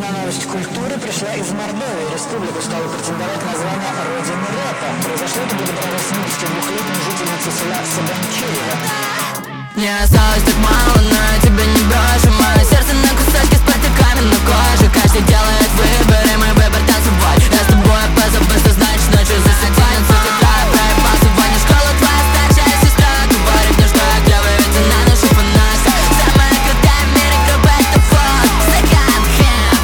одна новость культуры пришла из Мордовии. Республика стала претендовать на звание родины рэпа. Произошло это благодаря 72-летней жительнице села Сабанчеево. Не осталось так мало, но я тебя не брошу. Мое сердце на кусочки спотыками на коже. Каждый делает выбор, и мой выбор танцевать. Я с тобой позабыл, значит ночью засекать. С утра проебал сегодня школу, твоя старшая сестра говорит мне, что я клевый, ведь она наша фанатка. Самая крутая в мире группа — это фон Second Hand.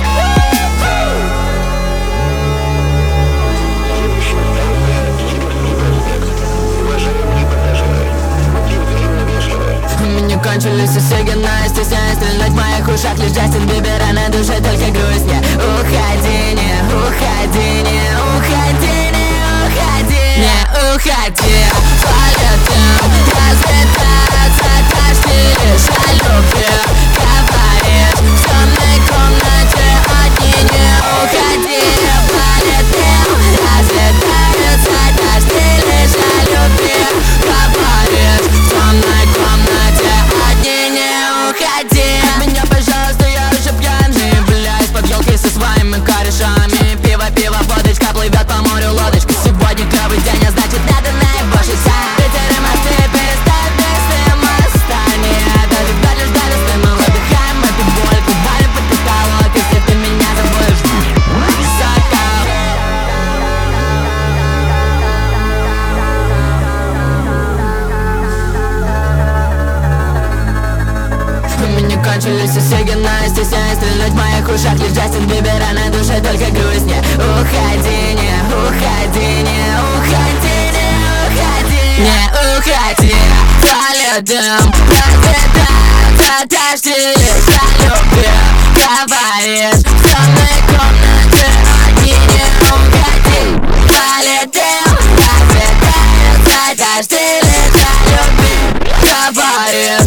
У меня кончились все сигналы, стесняюсь стрелять в моих ушах. Лишь Джастин Бибер, а на душе только грустнее. Уходи, не уходи, не уходи, не уходи, не уходи. Полетим, разлетаться, дожди лишь о любви говоришь. В темной комнате одни, не уходи. Полетим, разлетаются, дожди лишь о любви говоришь. В темной комнате одни, не уходи. Меня, пожалуйста, я уже пьяный. Валяюсь под елкой со своими корешами. Пиво, пиво, водочка, плывет по морю лодочка. Сегодня клевый день, а значит надо наебошиться. Ветер и мосты перестают быстрым мостами. Даже вдали ждали, что мы выдыхаем эту боль. Кубали под потолок, если ты меня забудешь. Сокол. У меня кончились все сигналы, стесняюсь стрелять в моих ушах. Лишь Джастин Бибер, а на душе только грустнее. Уходи, не уходи, не уходи, не уходи, не уходи. Полетим, разлетаются дожди лишь о любви говоришь. В темной комнате одни, не уходи. Полетим, разлетаются дожди лишь о любви говоришь.